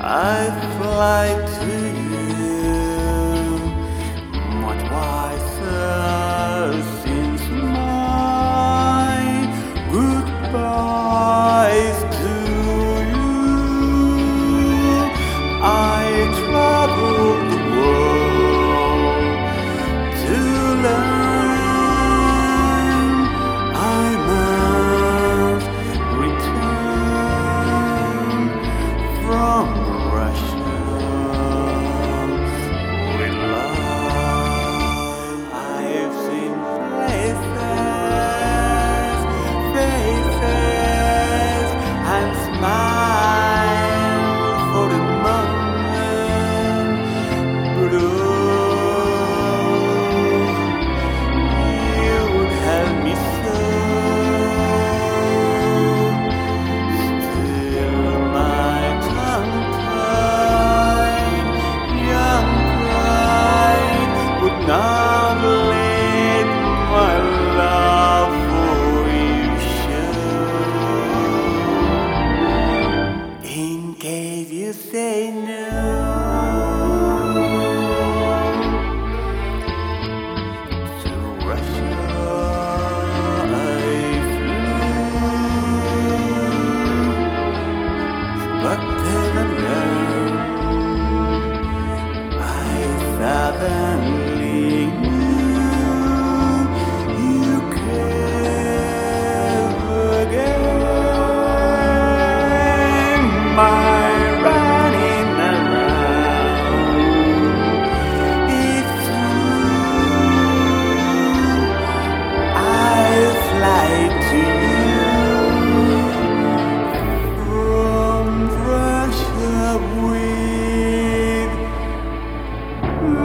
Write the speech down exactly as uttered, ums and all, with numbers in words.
I fly to you, much wiser since my goodbyes to you. I travel the world to learn. I must return from Russia with love. I've seen places, faces, and smiles for the moment, but oh, you would help me so. Still my tongue-tied young pride would not let my love for you show. In case you say no, to Russia I flew, but then alone I suddenly knew you came again. My running around, it's true. I fly to you from Russia with